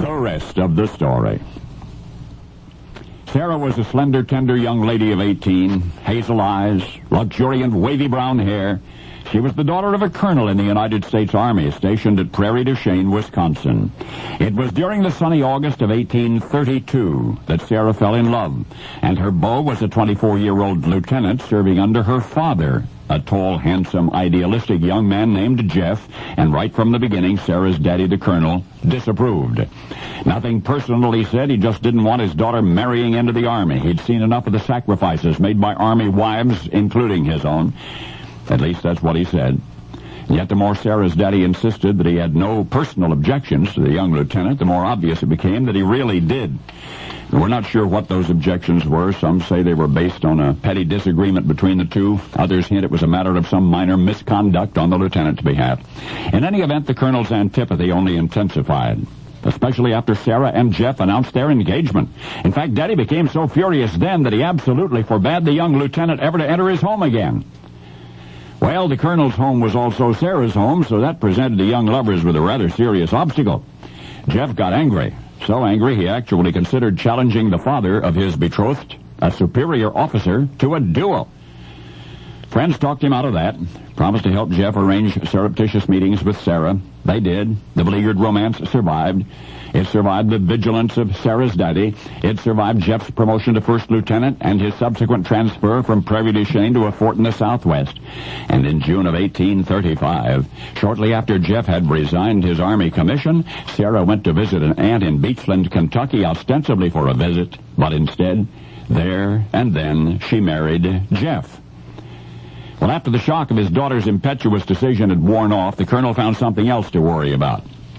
The rest of the story. Sarah was a slender, tender young lady of 18, hazel eyes, luxuriant, wavy brown hair. She was the daughter of a colonel in the United States Army stationed at Prairie du Chien, Wisconsin. It was during the sunny August of 1832 that Sarah fell in love, and her beau was a 24-year-old lieutenant serving under her father, a tall, handsome, idealistic young man named Jeff, and right from the beginning, Sarah's daddy, the colonel, disapproved. Nothing personal, he said. He just didn't want his daughter marrying into the Army. He'd seen enough of the sacrifices made by Army wives, including his own. At least that's what he said. Yet the more Sarah's daddy insisted that he had no personal objections to the young lieutenant, the more obvious it became that he really did. We're not sure what those objections were. Some say they were based on a petty disagreement between the two. Others hint it was a matter of some minor misconduct on the lieutenant's behalf. In any event, the colonel's antipathy only intensified, especially after Sarah and Jeff announced their engagement. In fact, Daddy became so furious then that he absolutely forbade the young lieutenant ever to enter his home again. Well, the colonel's home was also Sarah's home, so that presented the young lovers with a rather serious obstacle. Jeff got angry. So angry he actually considered challenging the father of his betrothed, a superior officer, to a duel. Friends talked him out of that, promised to help Jeff arrange surreptitious meetings with Sarah. They did. The beleaguered romance survived. It survived the vigilance of Sarah's daddy. It survived Jeff's promotion to first lieutenant and his subsequent transfer from Prairie du Chien to a fort in the southwest. And in June of 1835, shortly after Jeff had resigned his Army commission, Sarah went to visit an aunt in Beachland, Kentucky, ostensibly for a visit, but instead, there and then, she married Jeff. Well, after the shock of his daughter's impetuous decision had worn off, the colonel found something else to worry about.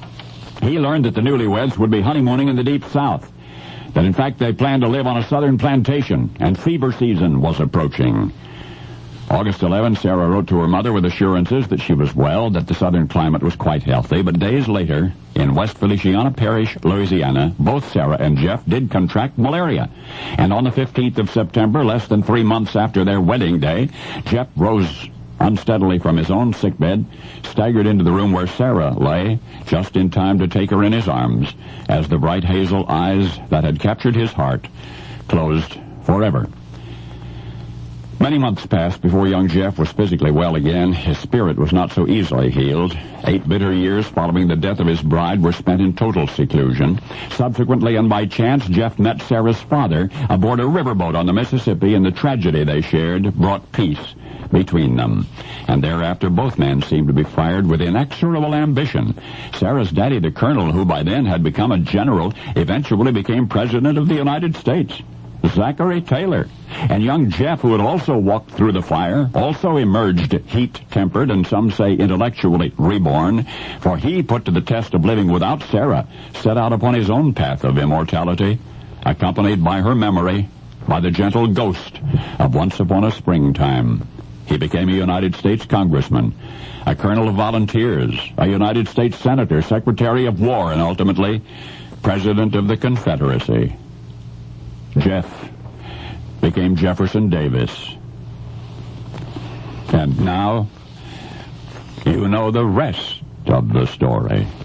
He learned that the newlyweds would be honeymooning in the Deep South, that in fact they planned to live on a southern plantation, and fever season was approaching. August 11, Sarah wrote to her mother with assurances that she was well, that the southern climate was quite healthy, but days later, in West Feliciana Parish, Louisiana, both Sarah and Jeff did contract malaria. And on the 15th of September, less than 3 months after their wedding day, Jeff rose unsteadily from his own sickbed, staggered into the room where Sarah lay, just in time to take her in his arms, as the bright hazel eyes that had captured his heart closed forever. Many months passed before young Jeff was physically well again. His spirit was not so easily healed. 8 bitter years following the death of his bride were spent in total seclusion. Subsequently, and by chance, Jeff met Sarah's father aboard a riverboat on the Mississippi, and the tragedy they shared brought peace between them. And thereafter, both men seemed to be fired with inexorable ambition. Sarah's daddy, the colonel, who by then had become a general, eventually became president of the United States, Zachary Taylor. And young Jeff, who had also walked through the fire, also emerged heat-tempered and some say intellectually reborn, for he, put to the test of living without Sarah, set out upon his own path of immortality, accompanied by her memory, by the gentle ghost of once upon a springtime. He became a United States congressman, a colonel of volunteers, a United States senator, secretary of war, and ultimately, president of the Confederacy. Jeff became Jefferson Davis. And now, you know the rest of the story.